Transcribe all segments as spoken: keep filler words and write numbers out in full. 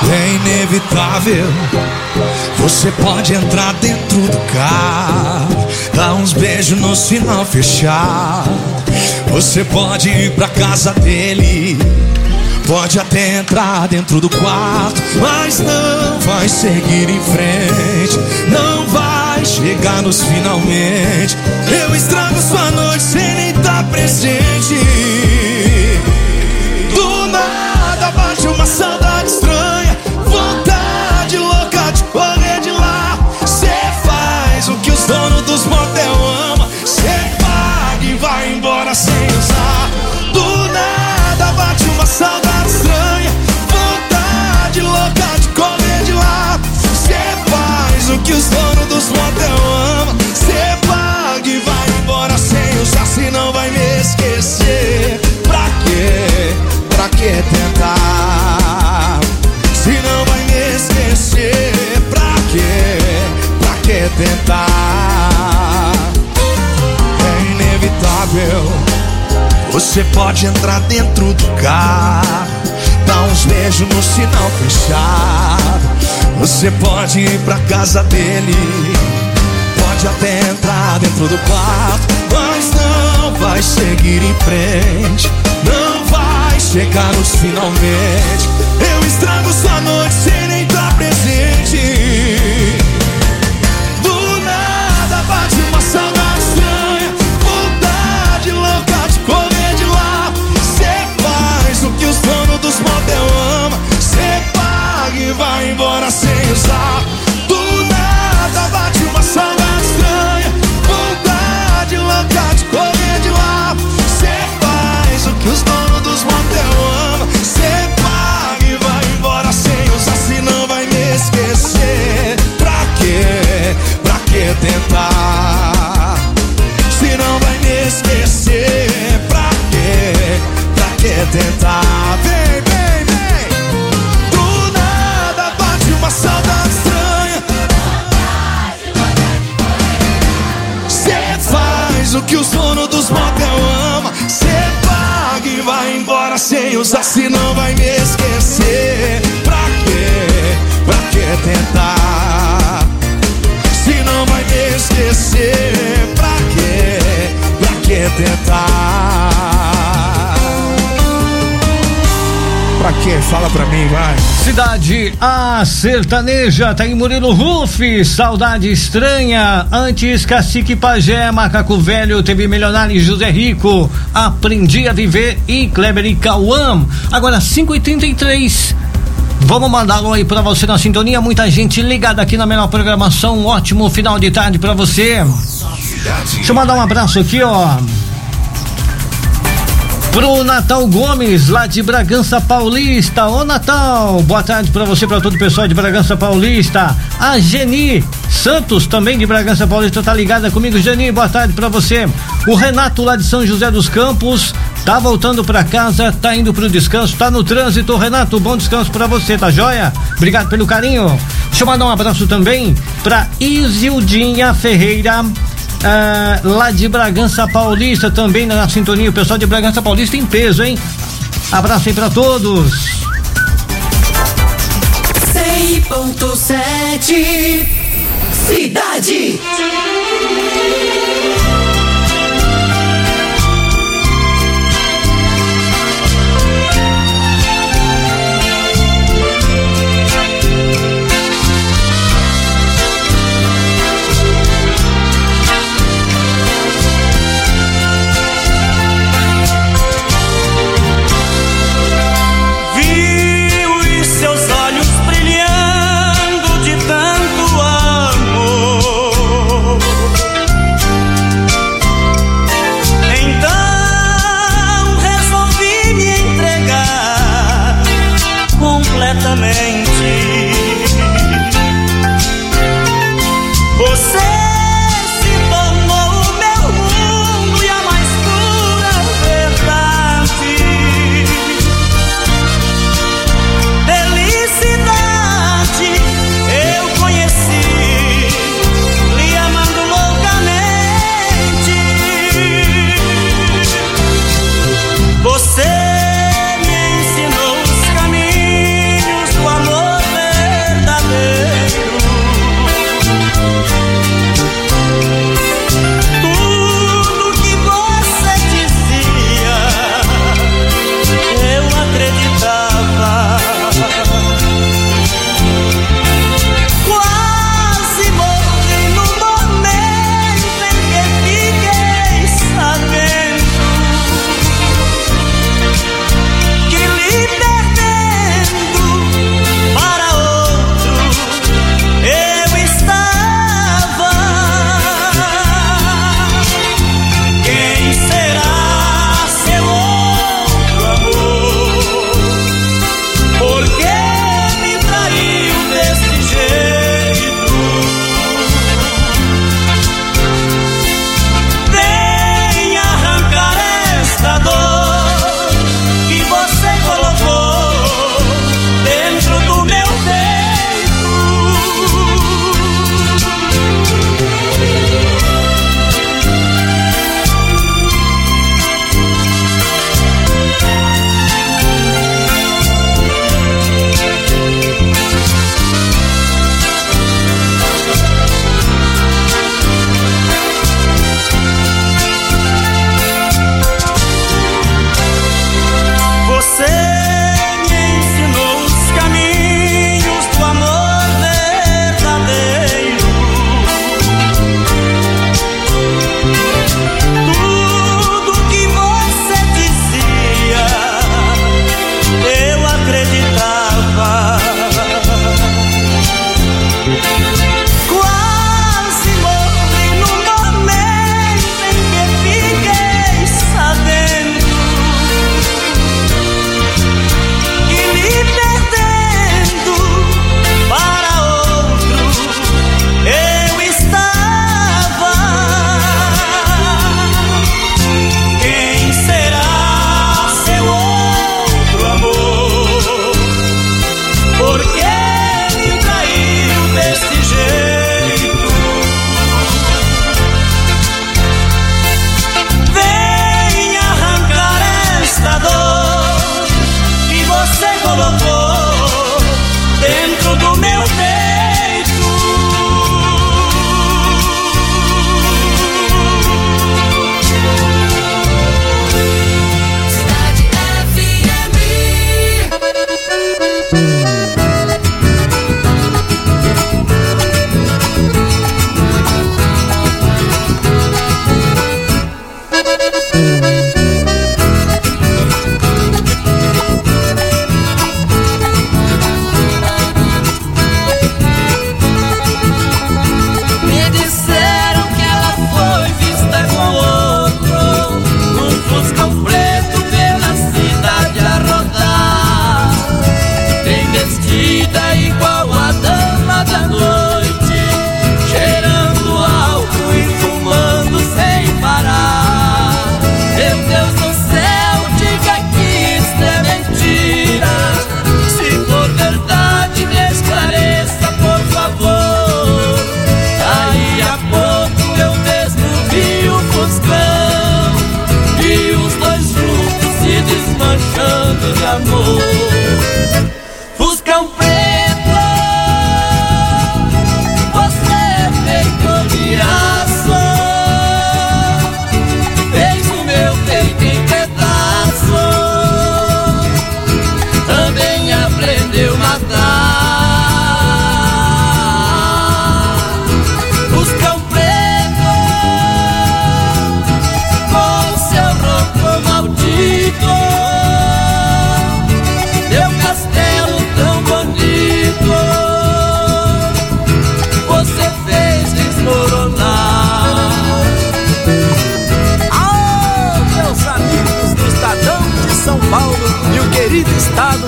É inevitável. Você pode entrar dentro do carro, dar uns beijos no sinal fechado. Você pode ir pra casa dele, pode até entrar dentro do quarto, mas não vai seguir em frente, não vai chegar nos finalmente. Eu estrago sua noite sem nem estar presente. Do nada bate uma saudade estranha, vontade louca de correr de lá. Cê faz o que os donos dos motel amam, cê paga e vai embora sem usar. Do nada bate uma saudade estranha, vontade louca de correr de lá. Cê faz o que os donos dos motel amam, cê paga e vai embora sem usar. Se não vai me esquecer, pra quê? Pra que tentar? Se não vai me esquecer, pra quê? Pra que tentar? É inevitável. Você pode entrar dentro do carro, dar uns beijos no sinal fechado. Você pode ir pra casa dele, pode até entrar dentro do quarto, mas não vai seguir em frente, não vai chegar nos finalmente. Eu estrago sua noite sem nem estar presente. Do nada bate uma saudade estranha, vontade louca de correr de lá. Cê faz o que os donos dos motel amam, cê paga e vai embora sem usar. Do nada bate uma saudade estranha, vontade louca de correr de lá. Cê faz o que os donos dos motel amam, cê paga e vai embora sem usar. Se não vai me esquecer, pra quê? Pra que tentar? Se não vai me esquecer, pra quê? Pra que tentar? Vem, vem, vem. Do nada bate uma saudade estranha, cê faz o que os donos dos motel amam, cê paga e vai embora sem usar. Se não vai me esquecer, pra quê? Pra que tentar? Se não vai me esquecer, pra quê? Pra que tentar? Pra quê? Fala pra mim, vai. Cidade A Sertaneja, tá em Murilo Ruff, Saudade Estranha. Antes, Cacique Pajé, Macaco Velho, teve Milionário e José Rico, Aprendi a Viver e Kleber e Cauã. Agora cinco e trinta e três. Vamos mandar alô aí pra você na sintonia, muita gente ligada aqui na melhor programação. Um ótimo final de tarde pra você. Deixa eu mandar um abraço aqui, ó, pro Natal Gomes, lá de Bragança Paulista. Ô Natal, boa tarde pra você, pra todo o pessoal de Bragança Paulista. A Geni Santos, também de Bragança Paulista, tá ligada comigo. Geni, boa tarde pra você. O Renato, lá de São José dos Campos, tá voltando pra casa, tá indo pro descanso, tá no trânsito. Renato, bom descanso pra você, tá joia? Obrigado pelo carinho. Deixa eu mandar um abraço também pra Isildinha Ferreira, Ah, lá de Bragança Paulista, também na sintonia. O pessoal de Bragança Paulista em peso, hein? Abraço aí pra todos. cem ponto sete Cidade. Você me ensinou os caminhos do amor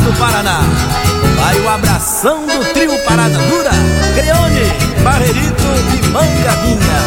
do Paraná. Vai o abração do trio Parada Dura, Creone, Barreirito e Mangavinha.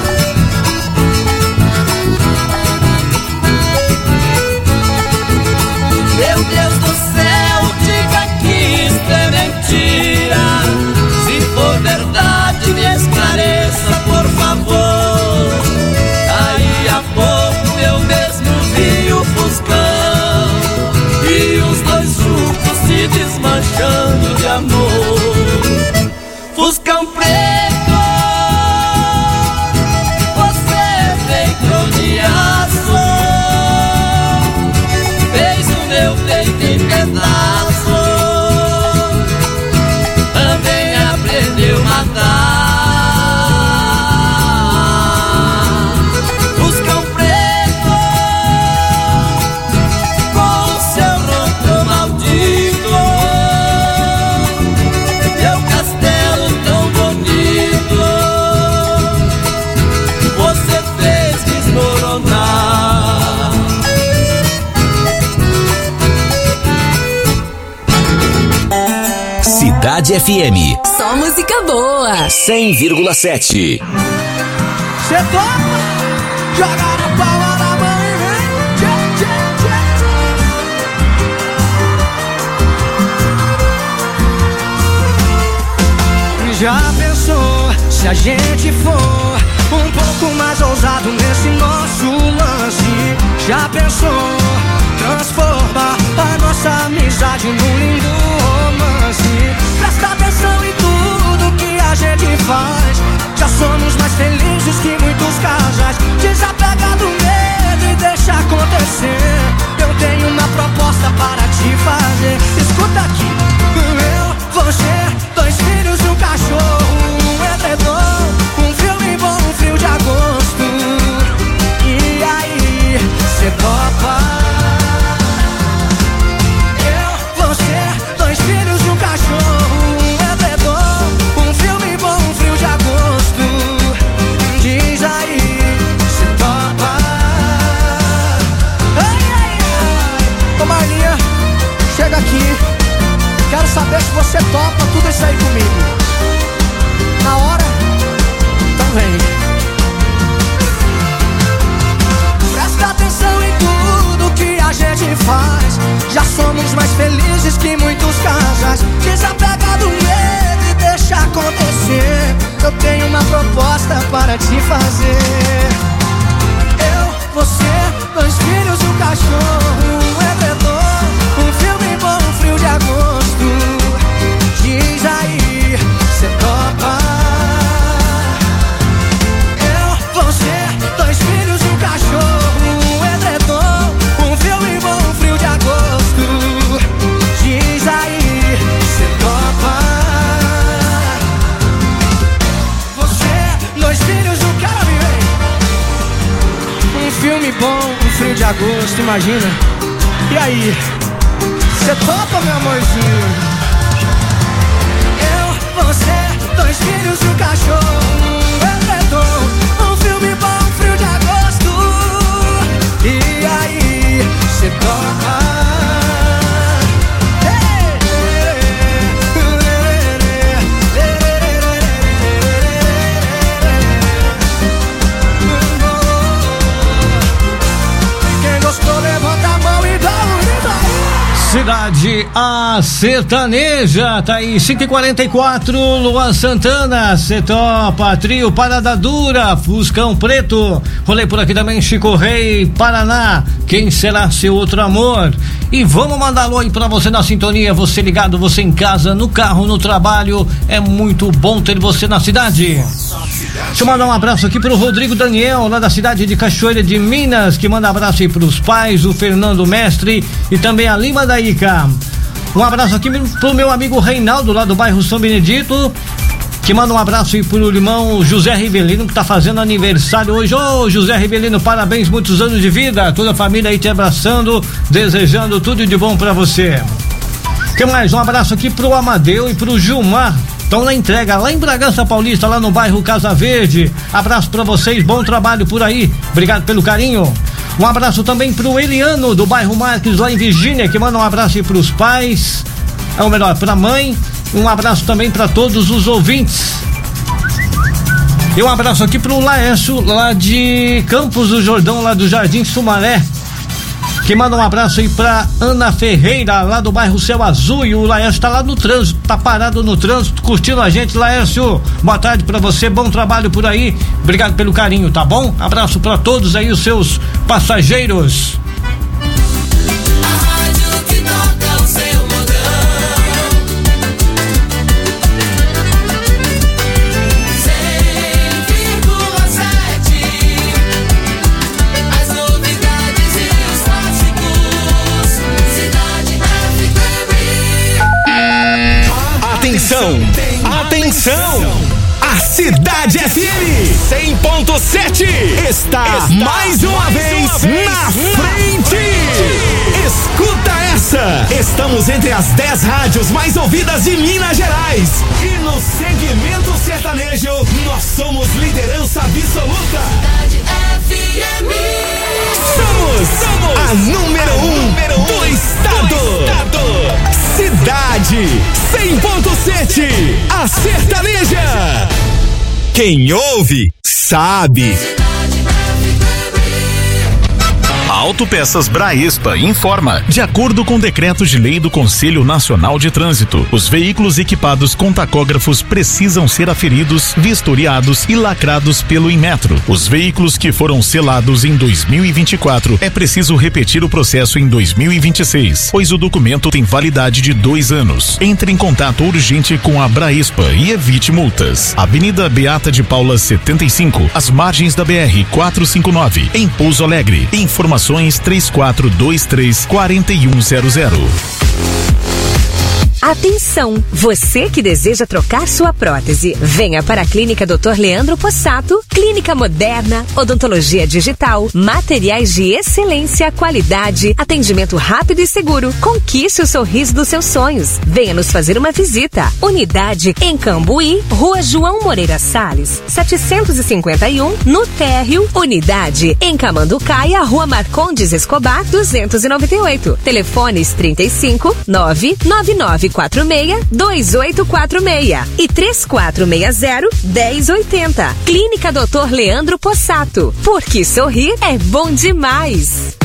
Meu Deus do céu, diga que isso é mentira. Se for verdade, me esclareça, por favor. Aí a pouco eu mesmo vi o Fuscão e os dois juntos se desmanchando de amor. Fuscão preto, você feito de aço, fez o meu peito em pedaço, também aprendeu a matar. Fuscão preto, com o seu ronco maldito, meu castelo tão bonito, você fez desmoronar. Cidade F M Só música boa. cem vírgula sete. Cê topa? Joga na palma da mão e vem. Tchê, tchê, tchê, tchê. Já pensou se a gente for um pouco mais ousado nesse nosso lance? Já pensou transformar a nossa amizade num lindo romance? Presta atenção em tudo que a gente faz. Já somos mais felizes que muitos casais. Desapega do medo e deixa acontecer. Eu tenho uma proposta para te fazer. Escuta aqui. Eu, você, dois filhos e um cachorro, um edredom, um filme bom, um frio de agosto. E aí, cê topa? Eu, você, dois filhos e um cachorro, um edredom, um filme bom, um frio de agosto. Diz aí, cê topa? Ai, ai, ai. Ô Marlinha, chega aqui. Quero saber se você topa tudo isso aí comigo. Na hora? Então vem. Presta atenção em tudo que a gente faz. Já somos mais felizes que muitos casais. Desapega do medo e deixa acontecer. Eu tenho uma proposta para te fazer. Eu, você, dois filhos e um cachorro, um edredom, um filme bom, um frio de agosto. Diz aí, cê topa? Eu, você, dois filhos e um cachorro, um edredom, um filme bom, um frio de agosto. Diz aí, cê topa? Você, dois filhos e um cara vem. Um filme bom, um frio de agosto, imagina. E aí, cê topa, meu amorzinho? Eu, você, dois filhos e um cachorro, um edredom, um filme bom, um frio de agosto. E aí, cê topa? Quem gostou, levanta a mão e dá um grito aí. Cidade A Sertaneja, tá aí, cinco e quarenta e quatro, Luan Santana, cê topa, trio Parada Dura, Fuscão Preto, rolei por aqui também, Chico Rei, Paraná, quem será seu outro amor? E vamos mandar alô aí pra você na sintonia, você ligado, você em casa, no carro, no trabalho, é muito bom ter você na cidade. Deixa eu mandar um abraço aqui pro Rodrigo Daniel, lá da cidade de Cachoeira de Minas, que manda abraço aí pros pais, o Fernando Mestre e também a Lima da Ica. Um abraço aqui pro meu amigo Reinaldo, lá do bairro São Benedito, que manda um abraço aí pro irmão José Rivelino, que tá fazendo aniversário hoje. Ô, oh, José Rivelino, parabéns, muitos anos de vida, toda a família aí te abraçando, desejando tudo de bom pra você. Que mais? Um abraço aqui pro Amadeu e pro Gilmar, estão na entrega lá em Bragança Paulista, lá no bairro Casa Verde. Abraço pra vocês, bom trabalho por aí, obrigado pelo carinho. Um abraço também pro Eliano, do bairro Marques, lá em Virgínia, que manda um abraço aí pros pais, é o melhor, pra mãe. Um abraço também para todos os ouvintes. E um abraço aqui pro Laércio, lá de Campos do Jordão, lá do Jardim Sumaré, que manda um abraço aí pra Ana Ferreira, lá do bairro Céu Azul. E o Laércio tá lá no trânsito, tá parado no trânsito, curtindo a gente. Laércio, boa tarde pra você, bom trabalho por aí, obrigado pelo carinho, tá bom? Abraço pra todos aí, os seus passageiros. Atenção, atenção! A Cidade F M cem ponto sete está, está mais uma mais vez, uma vez na frente. Escuta essa! Estamos entre as dez rádios mais ouvidas de Minas Gerais. E no segmento sertanejo, nós somos liderança absoluta. Cidade F M. Somos, somos a número um, número um do estado. Do estado. Cidade cem ponto sete, a sertaneja. Quem ouve, sabe. Autopeças Braespa informa. De acordo com decreto de lei do Conselho Nacional de Trânsito, os veículos equipados com tacógrafos precisam ser aferidos, vistoriados e lacrados pelo Inmetro. Os veículos que foram selados em dois mil e vinte e quatro é preciso repetir o processo em dois mil e vinte e seis, pois o documento tem validade de dois anos. Entre em contato urgente com a Braespa e evite multas. Avenida Beata de Paula setenta e cinco, às margens da B R quatrocentos e cinquenta e nove, em Pouso Alegre. Informações três quatro dois três, quatro um zero zero. Atenção, você que deseja trocar sua prótese, venha para a Clínica doutor Leandro Possato, clínica moderna, odontologia digital, materiais de excelência, qualidade, atendimento rápido e seguro. Conquiste o sorriso dos seus sonhos. Venha nos fazer uma visita. Unidade em Cambuí, Rua João Moreira Salles, setecentos e cinquenta e um, no térreo. Unidade em Camanducaia, Rua Marcondes Escobar, duzentos e noventa e oito. Telefones trinta e cinco, nove nove nove quatro seis, dois oito quatro seis e três quatro seis zero, um zero oito zero. Clínica doutor Leandro Possato, porque sorrir é bom demais.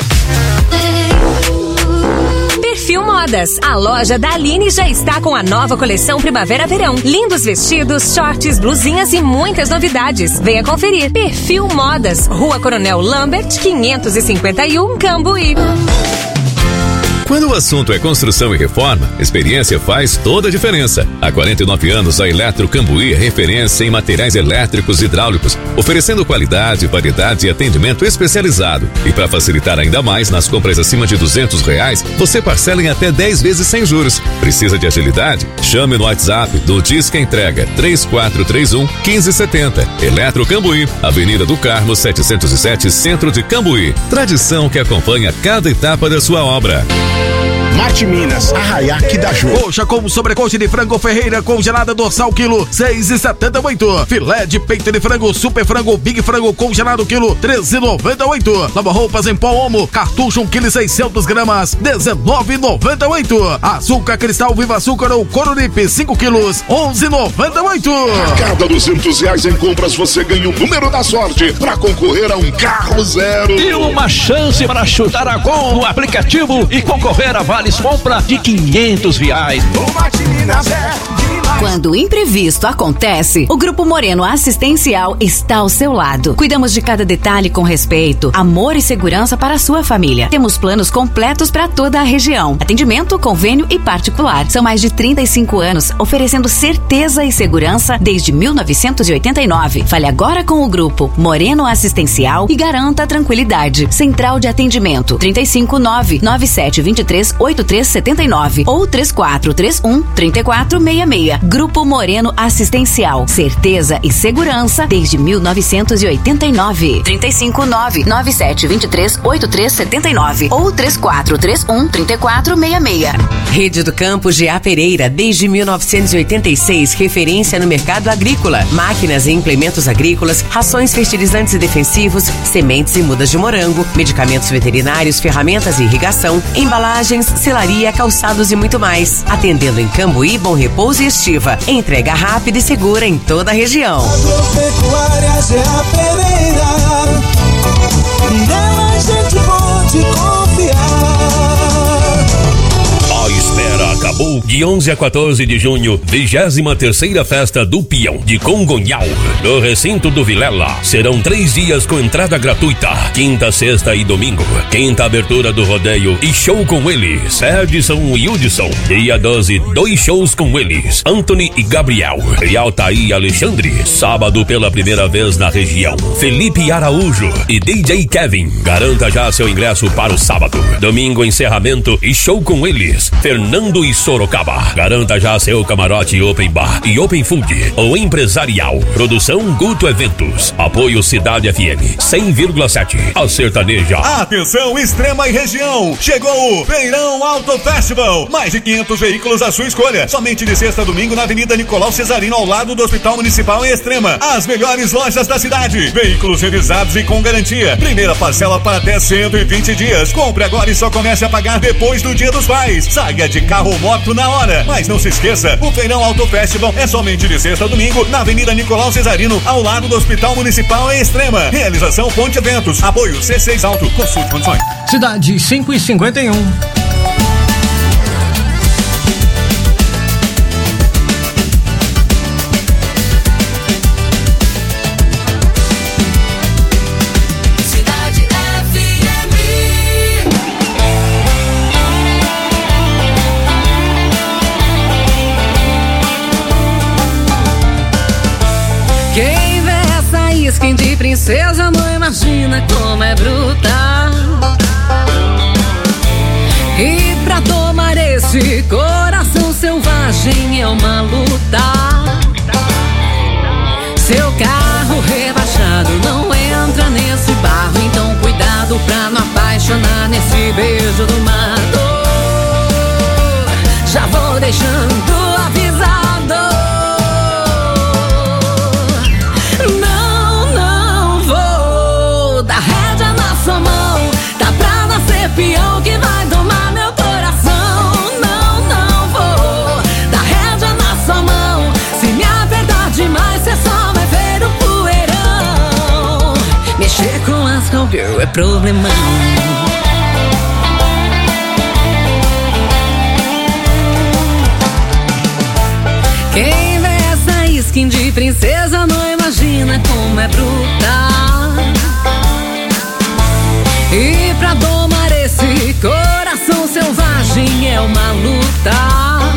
Perfil Modas. A loja da Aline já está com a nova coleção Primavera-Verão. Lindos vestidos, shorts, blusinhas e muitas novidades. Venha conferir. Perfil Modas, Rua Coronel Lambert, quinhentos e cinquenta e um, Cambuí. Quando o assunto é construção e reforma, experiência faz toda a diferença. Há quarenta e nove anos, a Eletro Cambuí é referência em materiais elétricos e hidráulicos, oferecendo qualidade, variedade e atendimento especializado. E para facilitar ainda mais, nas compras acima de duzentos reais, você parcela em até dez vezes sem juros. Precisa de agilidade? Chame no WhatsApp do Disque Entrega três quatro três um, um cinco sete zero. Eletro Cambuí, Avenida do Carmo setecentos e sete, Centro de Cambuí. Tradição que acompanha cada etapa da sua obra. Mate Minas, Arraiá da Ju. Coxa com sobrecoxa de frango Ferreira congelada dorsal quilo seis e setenta e oito. Filé de peito de frango super frango Big Frango congelado quilo treze e noventa e oito. Lava roupas em pó Omo cartucho um quilo e seiscentos gramas dezenove e noventa e oito. Açúcar Cristal Viva Açúcar ou Coruripe cinco quilos onze e noventa e oito. A cada duzentos reais em compras você ganha o número da sorte para concorrer a um carro zero. E uma chance para chutar a gol no aplicativo e concorrer a vale compra de quinhentos reais. Quando o imprevisto acontece, o Grupo Moreno Assistencial está ao seu lado. Cuidamos de cada detalhe com respeito, amor e segurança para a sua família. Temos planos completos para toda a região. Atendimento, convênio e particular. São mais de trinta e cinco anos oferecendo certeza e segurança desde mil novecentos e oitenta e nove. Fale agora com o Grupo Moreno Assistencial e garanta a tranquilidade. Central de atendimento trinta e cinco, nove nove sete dois três, oito três sete nove ou três quatro três um, três quatro seis seis. Grupo Moreno Assistencial. Certeza e segurança desde mil novecentos e oitenta e nove. trinta e cinco nove nove sete dois três oito três sete nove ou três quatro três um três quatro seis seis. Rede do Campo G A Pereira, desde mil novecentos e oitenta e seis, referência no mercado agrícola. Máquinas e implementos agrícolas, rações, fertilizantes e defensivos, sementes e mudas de morango, medicamentos veterinários, ferramentas e irrigação, embalagens, selaria, calçados e muito mais. Atendendo em Cambuí, Bom Repouso e Estiva. Entrega rápida e segura em toda a região. Agropecuária G A Pereira, nela a gente pode confiar. A espera acabou. De onze a quatorze de junho, vigésima terceira festa do Peão de Congonhal, no recinto do Vilela. Serão três dias com entrada gratuita, quinta, sexta e domingo. Quinta abertura do rodeio e show com eles, Edson e Hudson. Dia doze, dois shows com eles, Anthony e Gabriel. E Altair e Alexandre. Sábado, pela primeira vez na região, Felipe Araújo e D J Kevin. Garanta já seu ingresso para o sábado. Domingo, encerramento e show com eles, Fernando e Sorocaba. Garanta já seu camarote Open Bar e Open Food ou empresarial. Produção Guto Eventos. Apoio Cidade F M cem vírgula sete. A sertaneja. Atenção, Extrema e região. Chegou o Feirão Auto Festival. Mais de quinhentos veículos à sua escolha. Somente de sexta a domingo na Avenida Nicolau Cesarino, ao lado do Hospital Municipal em Extrema. As melhores lojas da cidade. Veículos revisados e com garantia. Primeira parcela para até cento e vinte dias. Compre agora e só comece a pagar depois do Dia dos Pais. Saia de carro ou moto na hora. Mas não se esqueça, o Feirão Auto Festival é somente de sexta a domingo na Avenida Nicolau Cesarino, ao lado do Hospital Municipal em Extrema. Realização Ponte Eventos. Apoio C seis Auto. Consulte condições. Cidade cinco e cinquenta e um. Quem vê essa skin de princesa não imagina como é brutal. E pra tomar esse coração selvagem é uma luta. Seu carro rebaixado não entra nesse barro, então cuidado pra não apaixonar nesse beijo do mato. Já vou deixando avisado. Peão que vai tomar meu coração. Não, não vou dar rédea na sua mão. Se me apertar demais, cê só vai ver o poeirão. Mexer com as cowgirl é problemão. Quem vê essa skin de princesa não imagina como é brutal. E pra domar esse coração selvagem é uma luta.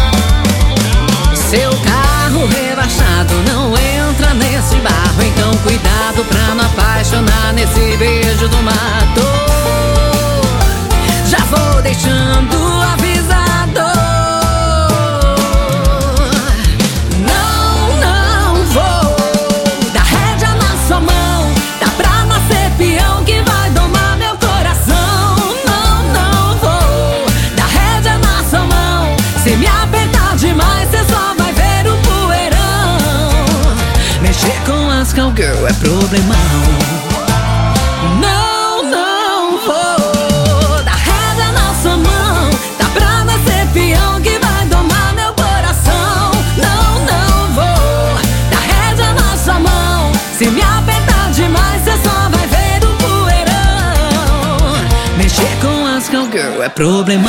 Seu carro rebaixado não entra nesse barro, então cuidado pra não apaixonar nesse beijo do mato. Já vou deixando avisado. Não, não vou dar rédea na sua mão. Dá pra nascer peão que vai domar meu coração. Não, não vou dar rédea na sua mão. Se me apertar demais, cê só vai ver o poeirão. Mexer com as cowgirl é problemão. Não, não vou dar rédea na sua mão. Dá pra nascer peão que vai domar meu coração. Não, não vou dar rédea na sua mão. Se me apertar demais, cê só vai ver o poeirão. Mexer com as cowgirl é problemão.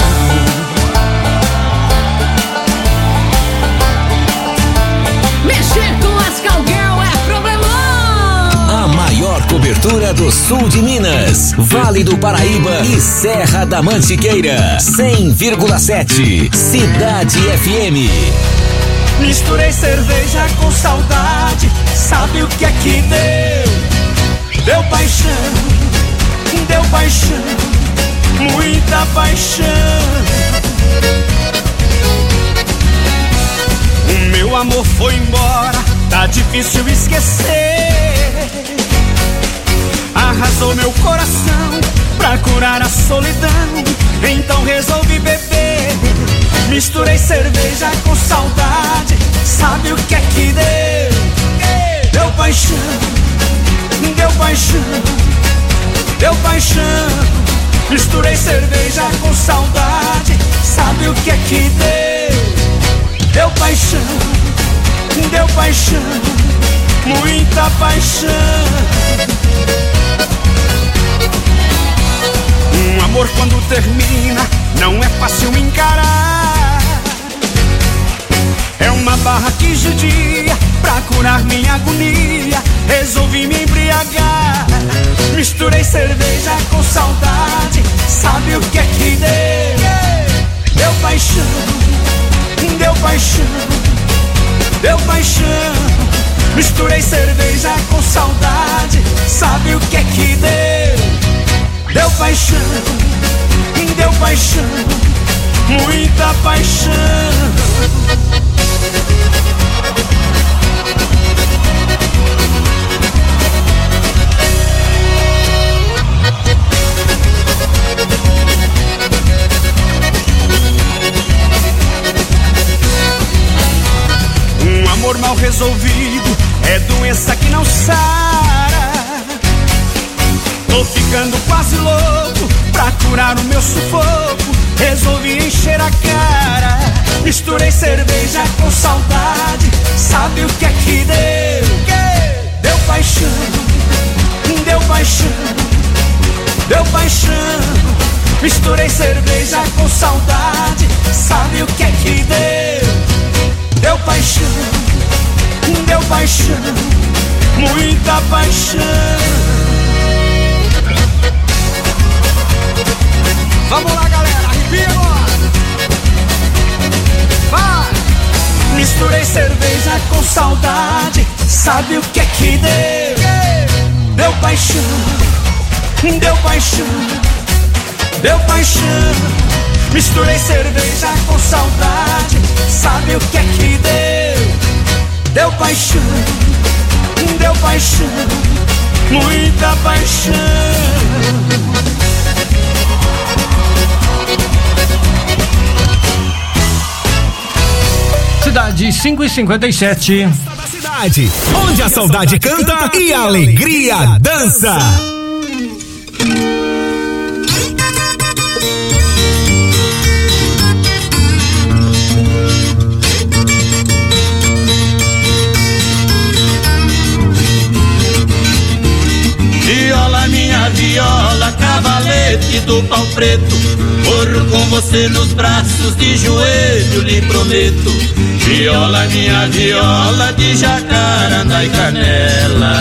Mexer com as cowgirl é problemão. A maior cobertura do sul de Minas, Vale do Paraíba e Serra da Mantiqueira. cem vírgula sete Cidade F M. Misturei cerveja com saudade. Sabe o que é que deu? Deu paixão, deu paixão, muita paixão. Meu amor foi embora, tá difícil esquecer. Arrasou meu coração pra curar a solidão. Então resolvi beber. Misturei cerveja com saudade. Sabe o que é que deu? Deu paixão, deu paixão, deu paixão. Misturei cerveja com saudade. Sabe o que é que deu? Deu paixão, deu paixão, muita paixão. Um amor quando termina não é fácil encarar. É uma barra que judia pra curar minha agonia. Resolvi me embriagar. Misturei cerveja com saudade. Sabe o que é que deu? Deu paixão, deu paixão, deu paixão. Misturei cerveja com saudade. Sabe o que é que deu? Deu paixão, deu paixão, muita paixão. Um amor mal resolvido é doença que não sara. Tô ficando quase louco pra curar o meu sufoco. Resolvi encher a cara. Misturei cerveja com saudade. Sabe o que é que deu? Deu paixão, deu paixão, deu paixão. Misturei cerveja com saudade. Sabe o que é que deu? Deu paixão, deu paixão, muita paixão. Vamos lá, galera, arrepia agora. Vai! Misturei cerveja com saudade. Sabe o que é que deu? Deu paixão, deu paixão, deu paixão. Misturei cerveja com saudade. Sabe o que é que deu? Deu paixão, deu paixão, muita paixão. Cidade cinco e cinquenta e sete. Cidade, onde a saudade canta e a alegria dança. Viola, minha viola, cavalete do pau preto, morro com você nos braços, de joelho lhe prometo. Viola, minha viola, de jacarandá e canela.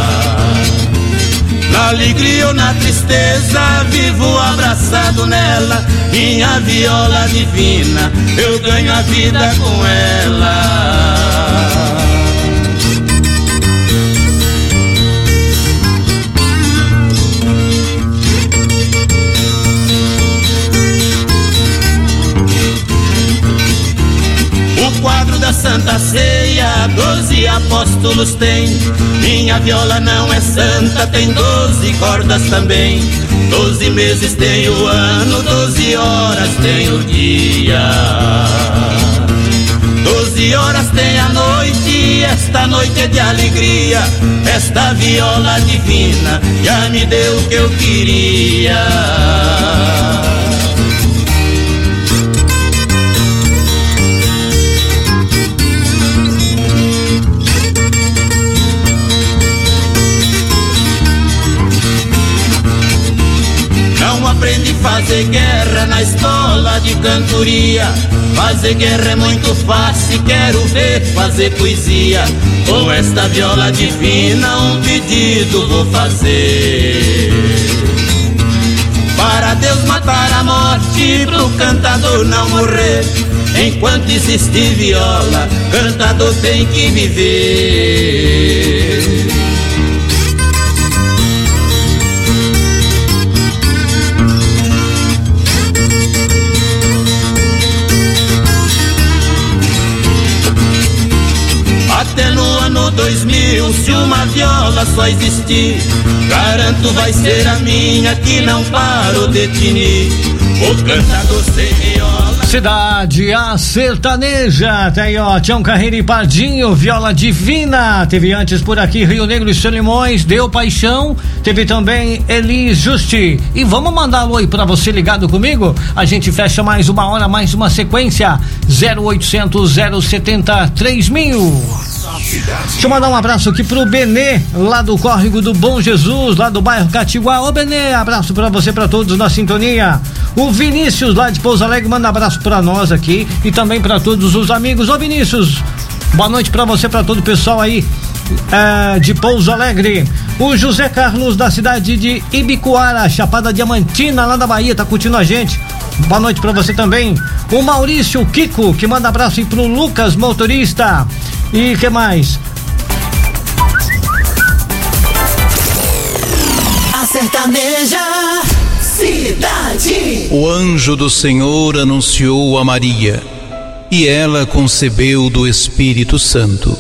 Na alegria ou na tristeza, vivo abraçado nela. Minha viola divina, eu ganho a vida com ela. O quadro da Santa Ceia, doze apóstolos tem. Minha viola não é santa, tem doze cordas também. Doze meses tem o ano, doze horas tem o dia. Doze horas tem a noite, esta noite é de alegria. Esta viola divina já me deu o que eu queria. Aprendi a fazer guerra na escola de cantoria. Fazer guerra é muito fácil, quero ver fazer poesia. Com esta viola divina um pedido vou fazer. Para Deus matar a morte, pro cantador não morrer. Enquanto existir viola, cantador tem que viver. ano dois mil, se uma viola só existir, garanto vai ser a minha que não paro de tinir. O cantador sem viola. Cidade a sertaneja, tem aí ó, Tião Carreira e Pardinho, Viola Divina, teve antes por aqui Rio Negro e Solimões, Deu Paixão, teve também Elis Justi. E vamos mandar alô aí pra você ligado comigo, a gente fecha mais uma hora, mais uma sequência, zero oitocentos, zero setenta, três mil. Deixa eu mandar um abraço aqui pro Benê, lá do Córrego do Bom Jesus, lá do bairro Catiguá. Ô Benê, abraço pra você, pra todos na sintonia. O Vinícius, lá de Pouso Alegre, manda um abraço pra nós aqui e também pra todos os amigos. Ô Vinícius, boa noite pra você, pra todo o pessoal aí é, de Pouso Alegre. O José Carlos, da cidade de Ibicoara, Chapada Diamantina, lá da Bahia, tá curtindo a gente. Boa noite pra você também. O Maurício Kiko, que manda abraço aí pro Lucas, motorista. E que mais? A sertaneja cidade. O anjo do Senhor anunciou a Maria, e ela concebeu do Espírito Santo.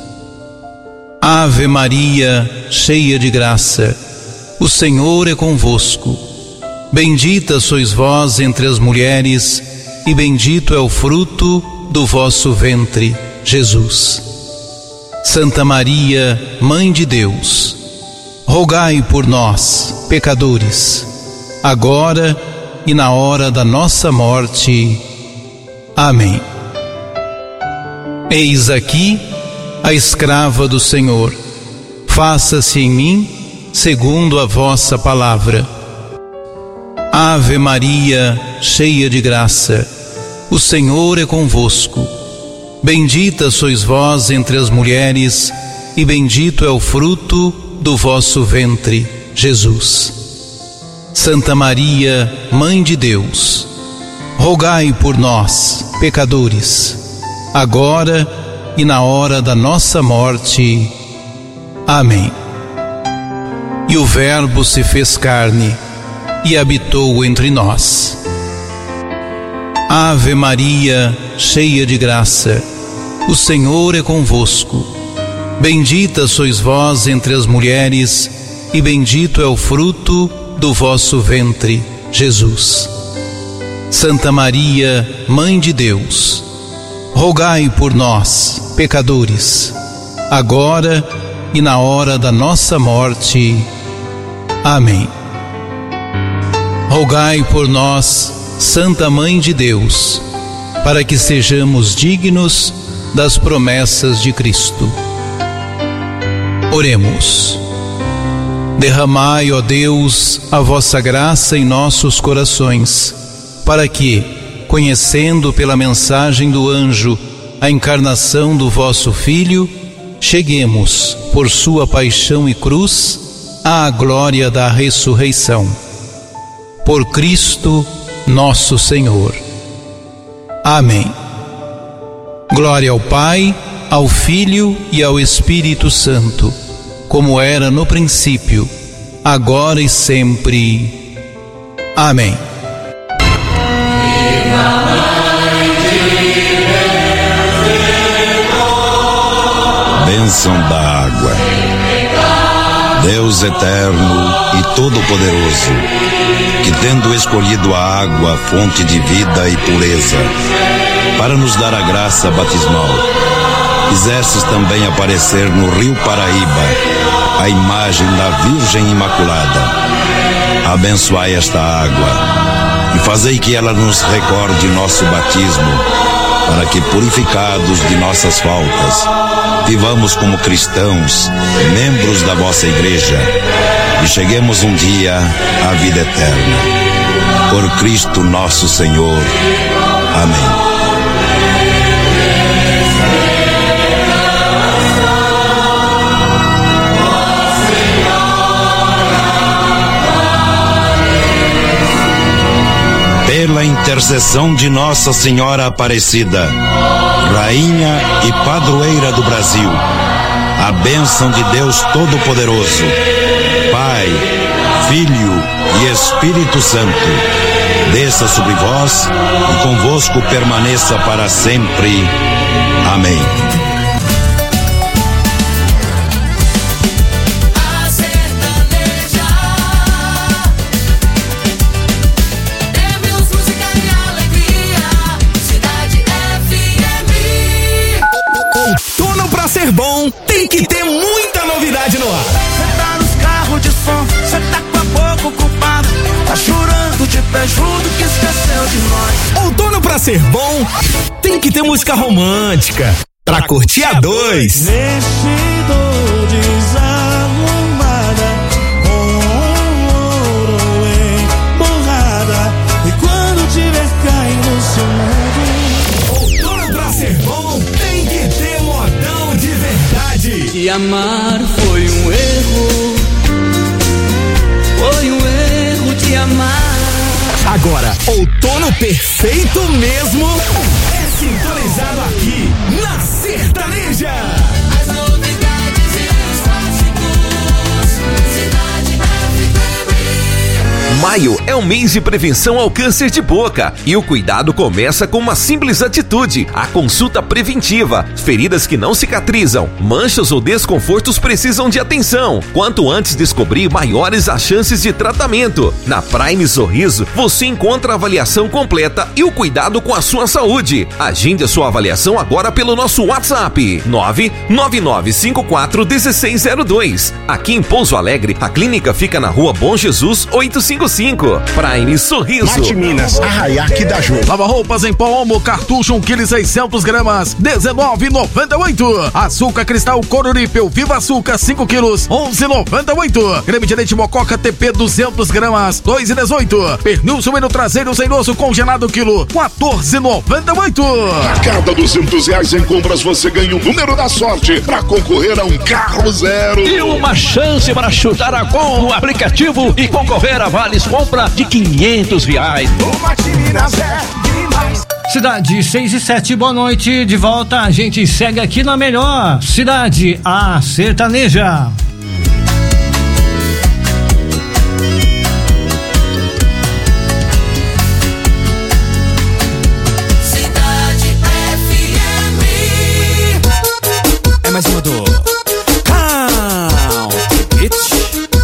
Ave Maria, cheia de graça, o Senhor é convosco. Bendita sois vós entre as mulheres, e bendito é o fruto do vosso ventre, Jesus. Santa Maria, Mãe de Deus, rogai por nós, pecadores, agora e na hora da nossa morte. Amém. Eis aqui a escrava do Senhor. Faça-se em mim segundo a vossa palavra. Ave Maria, cheia de graça, o Senhor é convosco. Bendita sois vós entre as mulheres, e bendito é o fruto do vosso ventre, Jesus. Santa Maria, Mãe de Deus, rogai por nós, pecadores, agora e na hora da nossa morte. Amém. E o Verbo se fez carne e habitou entre nós. Ave Maria, cheia de graça, o Senhor é convosco. Bendita sois vós entre as mulheres, e bendito é o fruto do vosso ventre, Jesus. Santa Maria, Mãe de Deus, rogai por nós, pecadores, agora e na hora da nossa morte. Amém. Rogai por nós, Santa Mãe de Deus, para que sejamos dignos das promessas de Cristo. Oremos. Derramai, ó Deus, a vossa graça em nossos corações, para que, conhecendo pela mensagem do anjo a encarnação do vosso Filho, cheguemos, por sua paixão e cruz, à glória da ressurreição. Por Cristo nosso Senhor. Amém. Glória ao Pai, ao Filho e ao Espírito Santo, como era no princípio, agora e sempre. Amém. Bênção da água. Deus eterno e todo-poderoso, que tendo escolhido a água, fonte de vida e pureza, para nos dar a graça batismal, fizestes também aparecer no rio Paraíba a imagem da Virgem Imaculada. Abençoai esta água e fazei que ela nos recorde nosso batismo, para que, purificados de nossas faltas, vivamos como cristãos, membros da vossa igreja, e cheguemos um dia à vida eterna. Por Cristo nosso Senhor. Amém. Pela intercessão de Nossa Senhora Aparecida, Rainha e Padroeira do Brasil, a bênção de Deus Todo-Poderoso, Pai, Filho e Espírito Santo, desça sobre vós e convosco permaneça para sempre. Amém. ser bom, tem que ter muita novidade no ar. Cê tá nos carros de som, cê tá com a boca ocupada, tá chorando de pé junto que esqueceu de nós. Outono pra ser bom, tem que ter música romântica, pra curtir a dois. Vestido desarrumada, com ouro emborrada, e quando tiver caindo seu mundo. Outono pra ser bom, tem que ter modão de verdade. Te amar foi um erro, foi um erro te amar. Agora, outono perfeito mesmo é sintonizado aqui na Sertaneja. As novidades e os clássicos, Cidade F M. Maio é um mês de prevenção ao câncer de boca e o cuidado começa com uma simples atitude: a consulta preventiva. Feridas que não cicatrizam, manchas ou desconfortos precisam de atenção. Quanto antes descobrir, maiores as chances de tratamento. Na Prime Sorriso, você encontra a avaliação completa e o cuidado com a sua saúde. Agende a sua avaliação agora pelo nosso WhatsApp nove nove nove cinco quatro um seis zero dois. Aqui em Pouso Alegre, a clínica fica na Rua Bom Jesus oitocentos e cinquenta e cinco. Prime Sorriso. Mate Minas, Arraiaque da Ju. Lava roupas em pó Omo, cartucho um quilo e seiscentos gramas, dezenove e noventa e oito. Açúcar cristal Coruripel Viva Açúcar cinco quilos, onze e noventa e oito. Creme de leite Mococa T P duzentos gramas, dois e dezoito. Pernil suíno traseiro sem osso congelado quilo, quatorze e noventa e oito. A cada duzentos reais em compras você ganha o número da sorte pra concorrer a um carro zero. E uma chance para chutar a gol no aplicativo e concorrer a vales compra de quinhentos reais. Cidade seis e sete, boa noite, de volta, a gente segue aqui na melhor cidade, a Sertaneja. Cidade F M. É mais uma do Count It.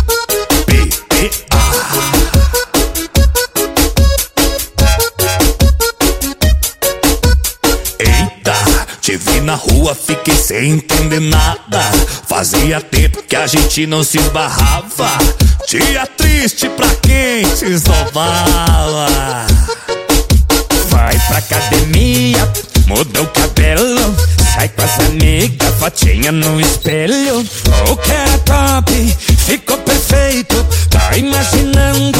Te vi na rua, fiquei sem entender nada. Fazia tempo que a gente não se esbarrava. Dia triste pra quem se esnobava. Vai pra academia, muda o cabelo, sai com as amigas, fotinha no espelho. O que era top, ficou perfeito, tá imaginando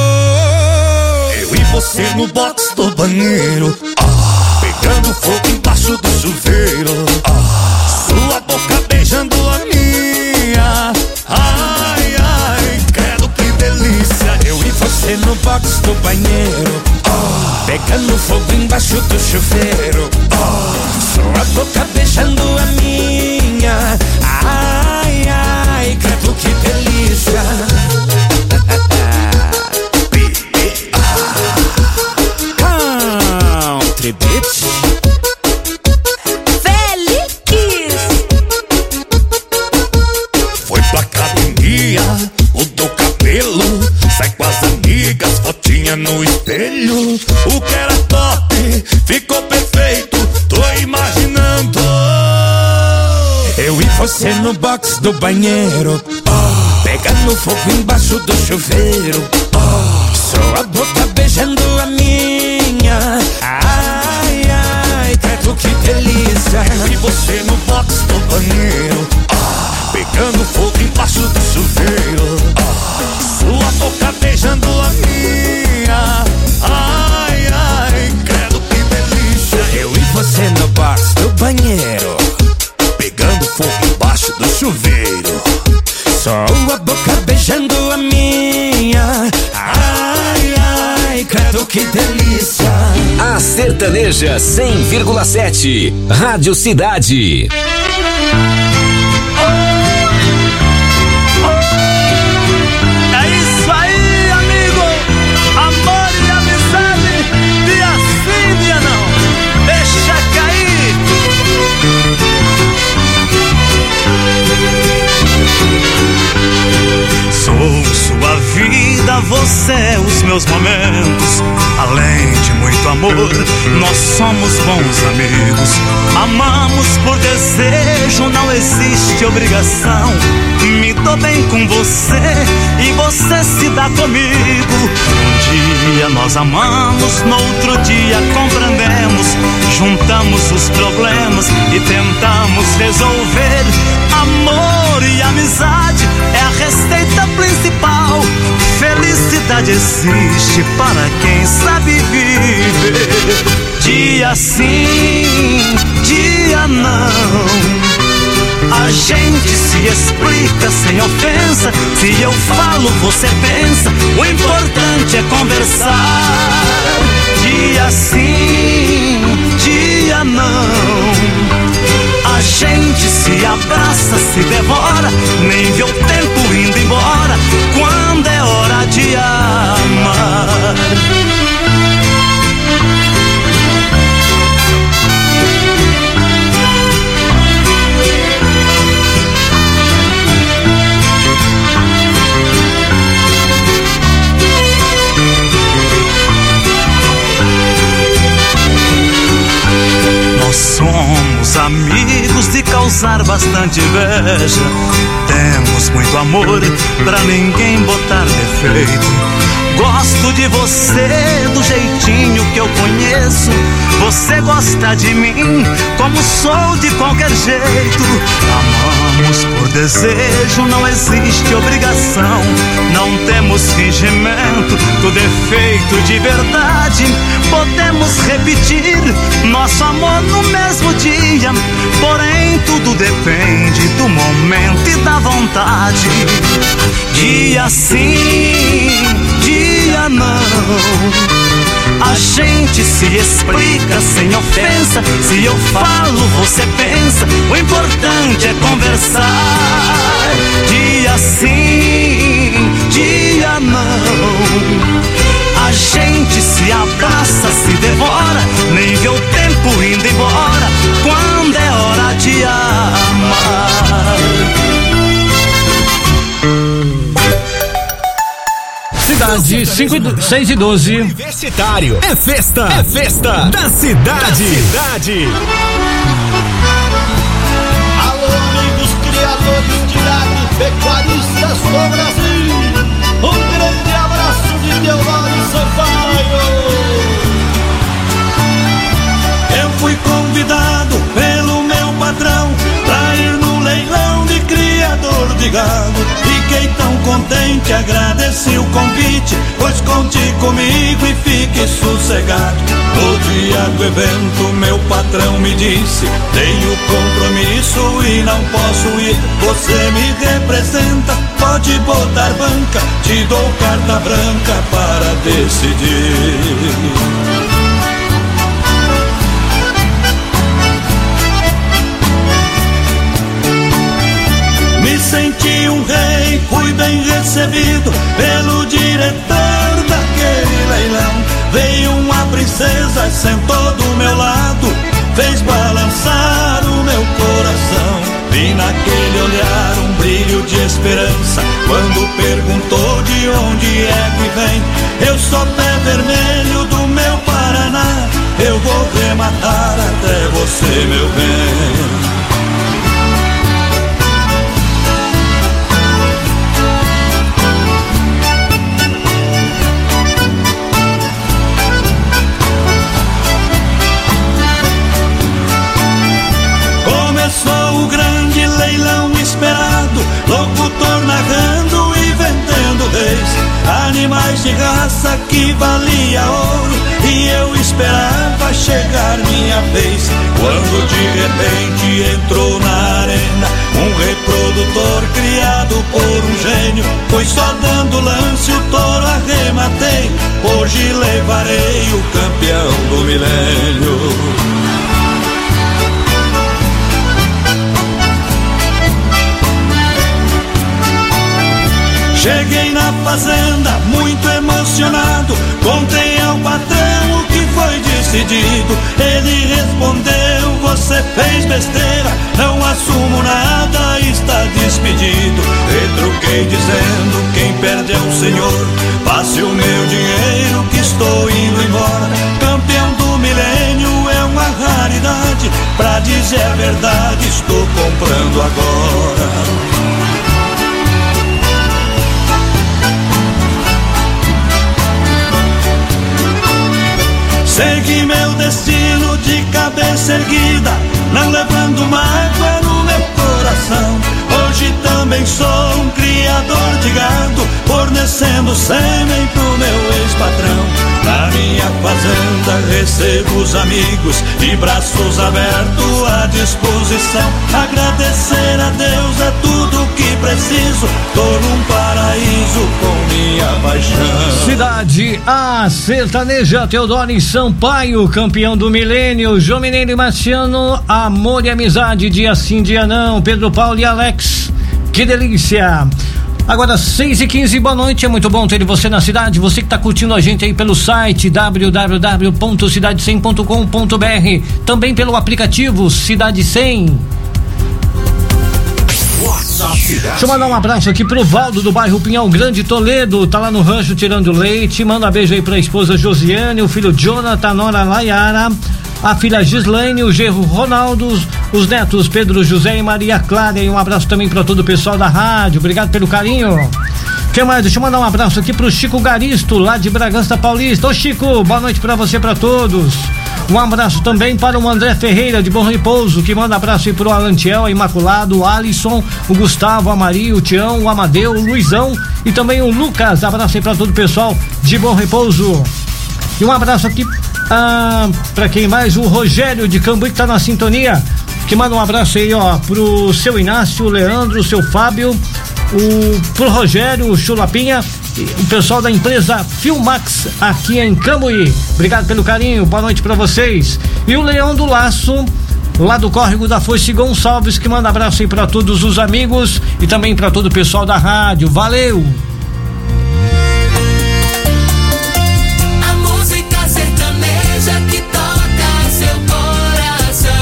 eu e você no box do banheiro, ah, pegando fogo embaixo do chuveiro, ah, sua boca beijando a minha. Ai, ai, credo que delícia. Eu e você no box do banheiro, ah, pegando fogo embaixo do chuveiro, ah, sua boca beijando a minha. Ai, ai, credo que delícia. Country Beach. Foi pra academia, mudou o cabelo, sai com as amigas, fotinha no espelho. O que era top, ficou perfeito, tô imaginando eu e você no box do banheiro, oh, pegando fogo embaixo do chuveiro, oh, sua boca beijando a minha. Ai, ai, credo que delícia. Eu e você no box do banheiro, oh, pegando fogo embaixo do chuveiro, oh, sua boca beijando a minha. Ai, ai, credo que delícia. Eu e você no box do banheiro, pegando fogo embaixo do chuveiro, só a boca beijando a minha. Ai, ai, credo que delícia. A Sertaneja cem vírgula sete, Rádio Cidade. É isso aí, amigo. Amor e amizade, dia sim, dia não. Deixa cair. Sou sua vida, você é os meus momentos. Além de muito amor, nós somos bons amigos. Amamos por desejo desejo, não existe obrigação. Me dou bem com você e você se dá comigo. Um dia nós amamos, no outro dia compreendemos. Juntamos os problemas e tentamos resolver. Amor e amizade é a receita principal. Felicidade existe para quem sabe viver. Dia sim, dia não. A gente se explica sem ofensa. Se eu falo, você pensa. O importante é conversar. Dia sim, dia não. A gente se abraça, se devora. Nem vê o tempo indo embora quando é hora de amar. Nós somos amigos de causar bastante inveja. Temos muito amor pra ninguém botar defeito. Gosto de você do jeitinho que eu conheço. Você gosta de mim como sou de qualquer jeito. Amamos por desejo, não existe obrigação. Não temos fingimento, tudo é feito de verdade. Podemos repetir nosso amor no mesmo dia. Porém tudo depende do momento e da vontade. Dia sim, dia não. A gente se explica sem ofensa. Se eu falo, você pensa. O importante é conversar. Dia sim, dia não. A gente se abraça, se devora. Nem vê o tempo indo embora quando é hora de amar. Cidade seis e doze. Universitário. É festa. É festa da cidade. Da cidade. Alô, amigos criadores de gado e pecuaristas do Brasil. Um grande abraço de Teodoro Sampaio. Eu fui convidado pelo meu patrão pra ir no leilão de criador de gado. Fiquei tão contente, agradeci o convite, pois conte comigo e fique sossegado. No dia do evento meu patrão me disse: tenho compromisso e não posso ir. Você me representa, pode botar banca, te dou carta branca para decidir. Me senti um rei, fui bem recebido pelo diretor daquele leilão. Veio uma princesa, sentou do meu lado, fez balançar o meu coração. Vi naquele olhar um brilho de esperança, quando perguntou de onde é que vem. Eu sou pé vermelho do meu Paraná, eu vou rematar até você, meu bem. Começou o grande leilão esperado, locutor narrando e vendendo reis, animais de raça que valia ouro, e eu esperava chegar minha vez. Quando de repente entrou na arena um reprodutor criado por um gênio. Foi só dando lance o touro arrematei, hoje levarei o campeão do milênio. Cheguei na fazenda muito emocionado, contei ao patrão o que foi decidido. Ele respondeu: você fez besteira, não assumo nada, está despedido. Retruquei dizendo: quem perde é o senhor, passe o meu dinheiro que estou indo embora. Campeão do milênio é uma raridade, pra dizer a verdade estou comprometido. cabeça erguida, não levando mágoa no meu coração. Hoje também sou um criador de gado, fornecendo sêmen pro meu ex-patrão. Na minha fazenda recebo os amigos de braços abertos à disposição. Agradecer a Deus é tudo que preciso, tô num paraíso com minha paixão. Cidade A Sertaneja, Teodoro Sampaio, campeão do milênio, João Mineiro e Marciano, amor e amizade, dia sim, dia não, Pedro Paulo e Alex, que delícia. Agora seis e quinze, boa noite, é muito bom ter você na cidade, você que está curtindo a gente aí pelo site w w w ponto cidade cem ponto com ponto b r, também pelo aplicativo Cidade cem. Deixa eu mandar um abraço aqui pro Valdo do bairro Pinhal Grande, Toledo, tá lá no rancho tirando leite. Manda um beijo aí pra esposa Josiane, o filho Jonathan, a nora Layara, a filha Gislaine, o genro Ronaldo, os netos Pedro José e Maria Clara. E um abraço também pra todo o pessoal da rádio, obrigado pelo carinho. Que mais? Deixa eu mandar um abraço aqui pro Chico Garisto, lá de Bragança Paulista. Ô Chico, boa noite pra você, pra todos. Um abraço também para o André Ferreira de Bom Repouso, que manda abraço aí pro Alantiel, Imaculado, o Alisson, o Gustavo, a Maria, o Tião, o Amadeu, o Luizão e também o Lucas. Abraço aí para todo o pessoal de Bom Repouso. E um abraço aqui ah, para quem mais? O Rogério de Cambuí, que tá na sintonia, que manda um abraço aí, ó, pro seu Inácio, o Leandro, o seu Fábio, o, pro Rogério, o Chulapinha, o pessoal da empresa Filmax aqui em Cambuí. Obrigado pelo carinho, boa noite pra vocês. E o Leão do Laço, lá do Córrego da Foice Gonçalves, que manda abraço aí pra todos os amigos e também pra todo o pessoal da rádio. Valeu! A música sertaneja que toca seu coração.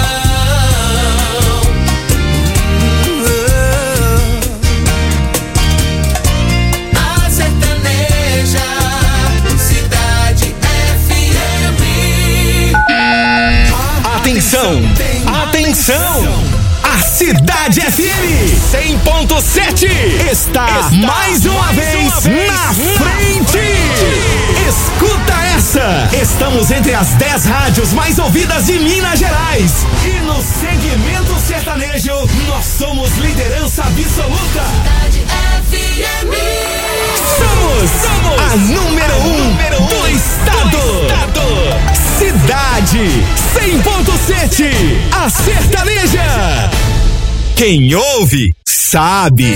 A sertaneja, Cidade F M. Atenção, atenção! A Cidade F M cem ponto sete está, está mais uma vez na frente. Escuta essa! Estamos entre as dez rádios mais ouvidas de Minas Gerais. E no segmento sertanejo, nós somos liderança absoluta. Cidade F M. Somos, somos a número um, número um do, estado. do estado. Cidade cem ponto sete, a sertaneja. Quem ouve, sabe.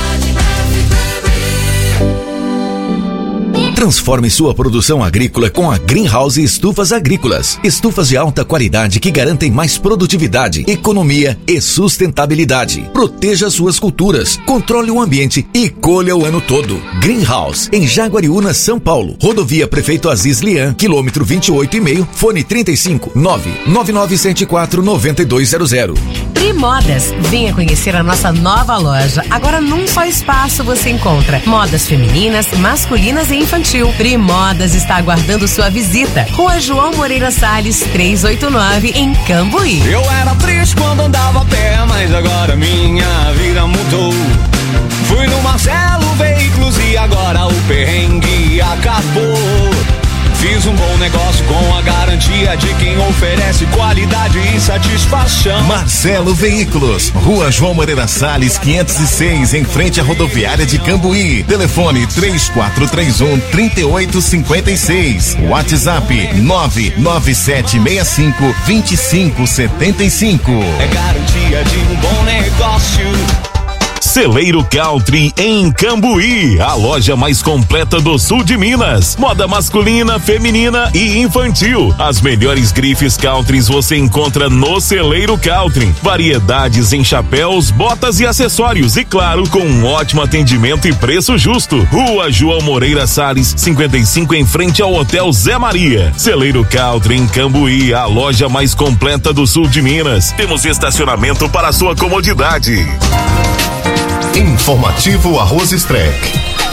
Transforme sua produção agrícola com a Greenhouse Estufas Agrícolas. Estufas de alta qualidade que garantem mais produtividade, economia e sustentabilidade. Proteja suas culturas, controle o ambiente e colha o ano todo. Greenhouse, em Jaguariúna, São Paulo. Rodovia Prefeito Aziz Lian, quilômetro vinte e oito e meio, fone trinta e cinco, nove nove nove sete quatro, nove dois zero zero. Primodas, venha conhecer a nossa nova loja. Agora num só espaço você encontra modas femininas, masculinas e infantis. Primodas está aguardando sua visita. Rua João Moreira Salles, trezentos e oitenta e nove, em Cambuí. Eu era triste quando andava a pé, mas agora minha vida mudou. Fui no Marcelo Veículos e agora o perrengue acabou. Fiz um bom negócio com a garantia de quem oferece qualidade e satisfação. Marcelo Veículos, Rua João Moreira Salles, quinhentos e seis, em frente à rodoviária de Cambuí. Telefone três quatro três um, três oito cinco seis. WhatsApp nove nove sete seis cinco, dois cinco sete cinco. É garantia de um bom negócio. Celeiro Country em Cambuí, a loja mais completa do sul de Minas. Moda masculina, feminina e infantil. As melhores grifes countries você encontra no Celeiro Country. Variedades em chapéus, botas e acessórios e claro, com um ótimo atendimento e preço justo. Rua João Moreira Salles, cinquenta e cinco, em frente ao Hotel Zé Maria. Celeiro Country em Cambuí, a loja mais completa do sul de Minas. Temos estacionamento para sua comodidade. Informativo Arroz Strec.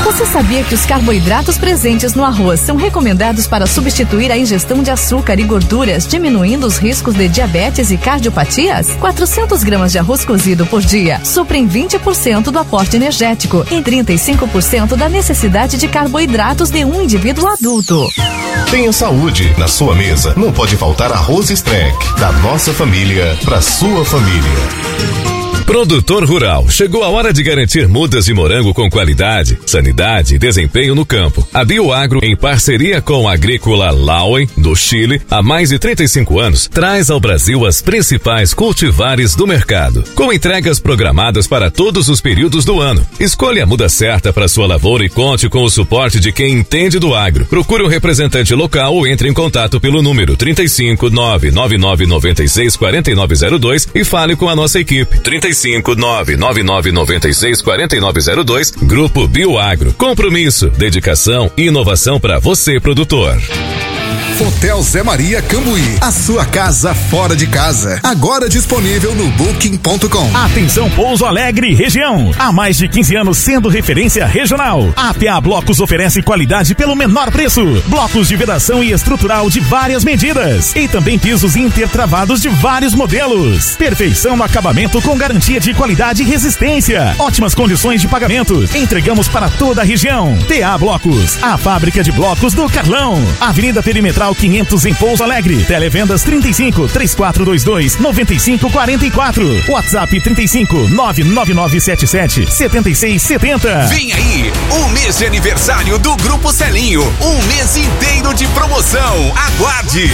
Você sabia que os carboidratos presentes no arroz são recomendados para substituir a ingestão de açúcar e gorduras, diminuindo os riscos de diabetes e cardiopatias? quatrocentos gramas de arroz cozido por dia suprem vinte por cento do aporte energético e trinta e cinco por cento da necessidade de carboidratos de um indivíduo adulto. Tenha saúde. Na sua mesa não pode faltar arroz Streck. Da nossa família para sua família. Produtor rural, chegou a hora de garantir mudas de morango com qualidade, sanidade e desempenho no campo. A Bioagro, em parceria com a Agrícola Lauen, do Chile, há mais de trinta e cinco anos, traz ao Brasil as principais cultivares do mercado, com entregas programadas para todos os períodos do ano. Escolha a muda certa para sua lavoura e conte com o suporte de quem entende do agro. Procure um representante local ou entre em contato pelo número trinta e cinco, nove nove nove nove seis, quatro nove zero dois e fale com a nossa equipe. trinta e cinco, nove nove nove nove seis, quatro nove zero dois. Grupo Bioagro. Compromisso, dedicação e inovação para você, produtor. Hotel Zé Maria Cambuí, a sua casa fora de casa. Agora disponível no booking ponto com. Atenção Pouso Alegre região. Há mais de quinze anos sendo referência regional. A P A Blocos oferece qualidade pelo menor preço. Blocos de vedação e estrutural de várias medidas. E também pisos intertravados de vários modelos. Perfeição no acabamento com garantia de qualidade e resistência. Ótimas condições de pagamento. Entregamos para toda a região. P A Blocos, a fábrica de blocos do Carlão. Avenida Perimetral quinhentos em Pouso Alegre. Televendas trinta e cinco, três quatro dois dois, nove cinco quatro quatro. WhatsApp trinta e cinco, nove nove nove sete sete, sete seis sete zero. Vem aí, o mês de aniversário do Grupo Celinho. Um mês inteiro de promoção. Aguarde!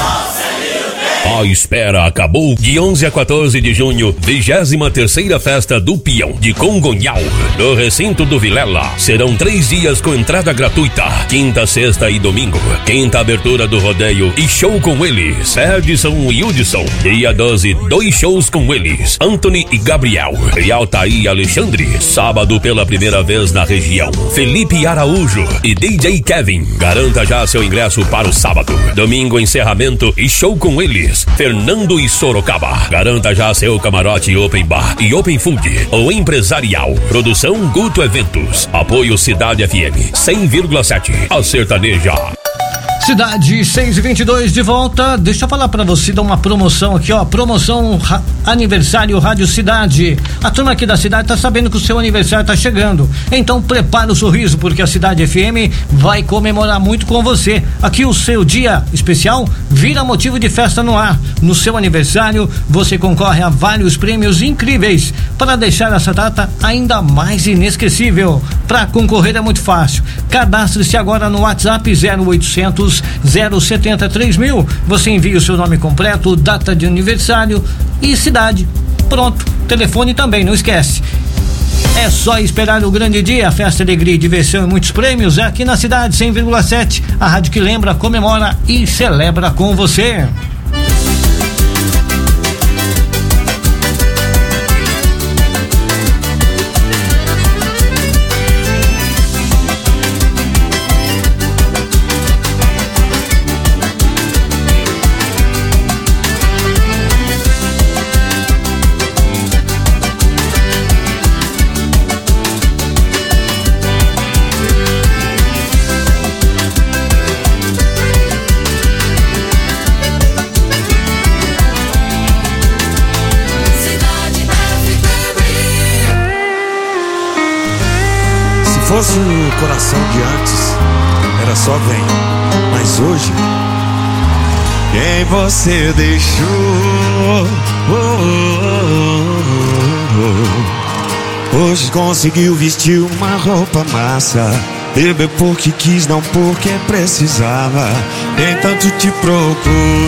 A espera acabou. De onze a quatorze de junho, vigésima terceira festa do Peão de Congonhal, no recinto do Vilela. Serão três dias com entrada gratuita. Quinta, sexta e domingo. Quinta abertura do rodeio e show com eles. Edson e Hudson. Dia doze, dois shows com eles. Anthony e Gabriel. E Altair e Alexandre. Sábado, pela primeira vez na região, Felipe Araújo e D J Kevin. Garanta já seu ingresso para o sábado. Domingo, encerramento e show com eles. Fernando e Sorocaba. Garanta já seu camarote Open Bar e Open Food ou empresarial. Produção Guto Eventos. Apoio Cidade F M cem vírgula sete. A sertaneja. Cidade seis e vinte e dois de volta. Deixa eu falar pra você dar uma promoção aqui, ó. Promoção ra- aniversário Rádio Cidade. A turma aqui da cidade tá sabendo que o seu aniversário tá chegando. Então prepara o sorriso, porque a Cidade F M vai comemorar muito com você. Aqui o seu dia especial vira motivo de festa no ar. No seu aniversário você concorre a vários prêmios incríveis para deixar essa data ainda mais inesquecível. Para concorrer é muito fácil. Cadastre-se agora no WhatsApp zero oitocentos, zero setenta, três mil. Você envia o seu nome completo, data de aniversário e cidade. Pronto. Telefone também, não esquece. É só esperar o grande dia, festa, alegria, diversão e muitos prêmios. É aqui na cidade cem vírgula sete. A rádio que lembra, comemora e celebra com você. Se fosse o coração de antes, era só vem. Mas hoje, quem você deixou? Oh, oh, oh, oh. Hoje conseguiu vestir uma roupa massa. Bebeu porque quis, não porque precisava. Nem tanto te procurou.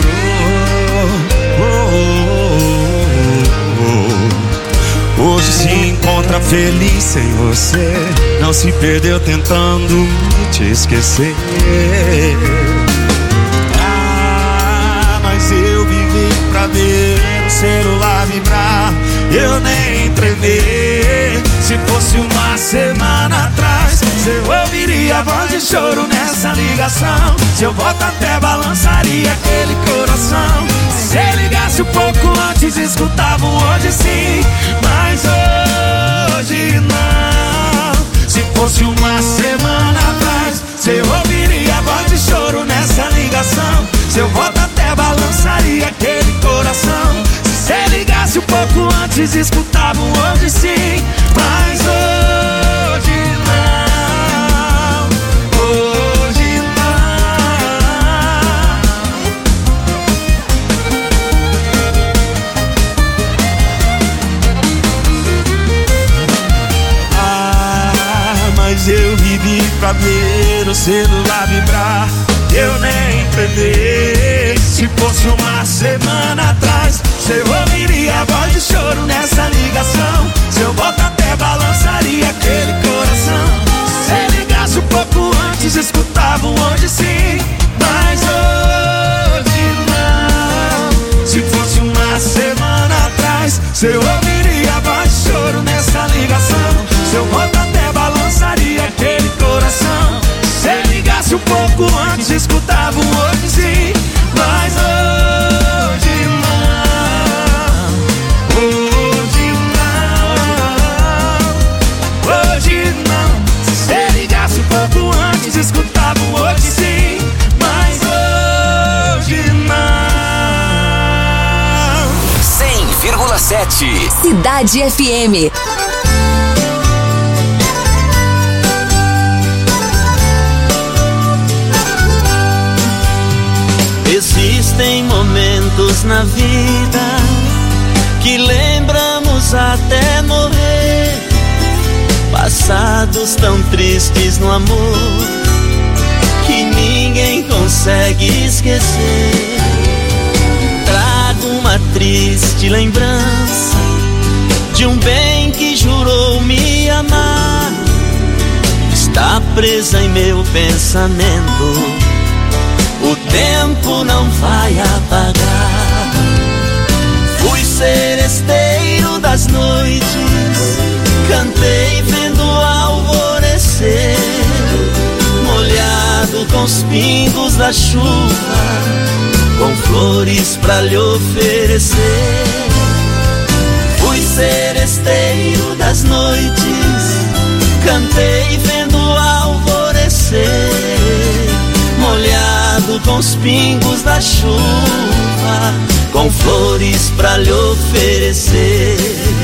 Hoje se encontra feliz sem você. Não se perdeu tentando te esquecer. Ah, mas eu vivi pra ver o celular vibrar. Eu nem tremer. Se fosse uma semana atrás, eu ouviria a voz de choro nessa ligação. Seu voto até balançaria aquele coração. Se ligasse um pouco antes, escutavam hoje sim. Mas hoje não. Se fosse uma semana antes escutavam, hoje sim, mas hoje não, hoje não. Ah, mas eu vivi pra ver o celular vibrar, eu nem perder. Se fosse uma semana atrás, você ouviria a voz de choro nessa ligação. Seu voto até balançaria aquele coração. Se ligasse um pouco antes, escutavam, hoje sim, mas hoje não. Se fosse uma semana atrás, você ouviria a voz de choro nessa ligação. Seu voto até balançaria aquele coração. Se ligasse um pouco antes, escutavam, hoje sim, mas hoje não, hoje não, hoje não. Se ligasse um pouco antes, escutavam, hoje sim, mas hoje não. cem vírgula sete Cidade F M. Existem momentos na vida que lembramos até morrer, passados tão tristes no amor que ninguém consegue esquecer. Trago uma triste lembrança de um bem que jurou me amar, está presa em meu pensamento, o tempo não vai apagar. Fui seresteiro das noites, cantei vendo o alvorecer, molhado com os pingos da chuva, com flores pra lhe oferecer. Fui seresteiro das noites, cantei vendo o alvorecer, molhado com os pingos da chuva, com flores pra lhe oferecer.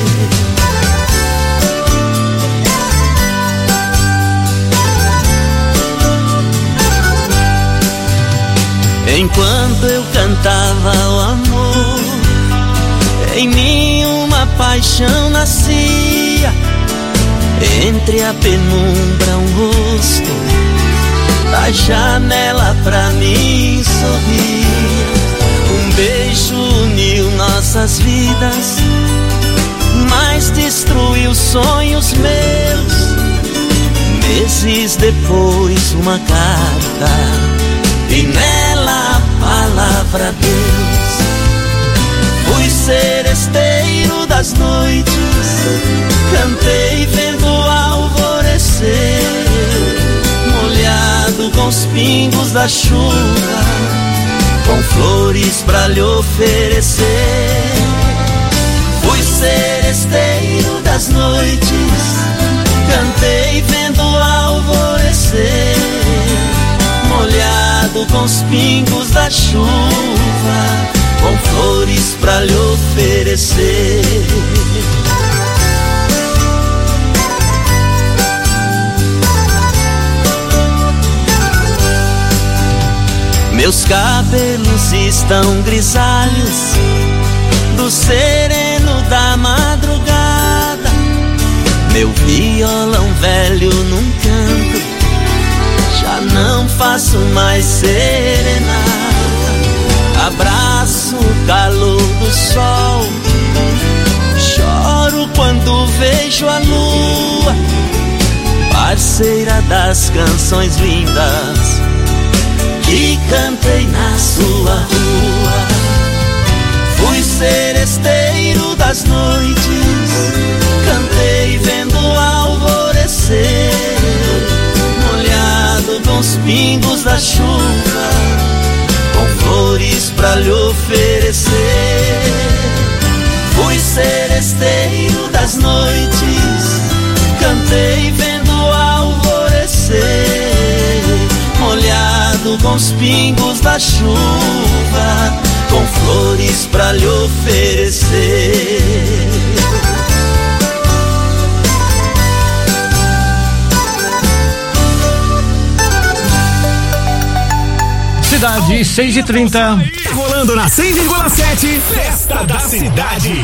Enquanto eu cantava o amor, em mim uma paixão nascia, entre a penumbra um rosto da janela pra mim sorria. Um beijo uniu nossas vidas, mas destruiu sonhos meus. Meses depois uma carta, e nela a palavra Deus. Fui seresteiro das noites, cantei vendo o alvorecer, molhado com os pingos da chuva, com flores pra lhe oferecer. Fui seresteiro das noites, cantei vendo o alvorecer, molhado com os pingos da chuva, com flores pra lhe oferecer. Meus cabelos estão grisalhos do sereno da madrugada, meu violão velho num canto, já não faço mais serenata. Abraço o calor do sol, choro quando vejo a lua, parceira das canções lindas que cantei na sua rua. Fui seresteiro das noites, cantei vendo o alvorecer, molhado com os pingos da chuva, com flores pra lhe oferecer. Fui seresteiro das noites, cantei vendo o alvorecer, molhado com os pingos da chuva, com flores pra lhe oferecer. tarde, seis e trinta. Rolando na cem vírgula sete, Festa da Cidade.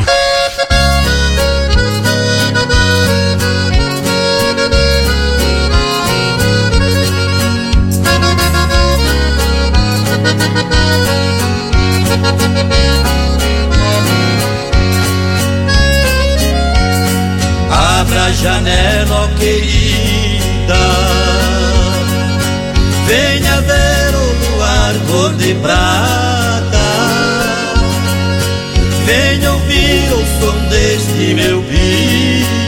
Abra a janela, ó querida, venha ver o luar cor de prata, venha ouvir o som deste meu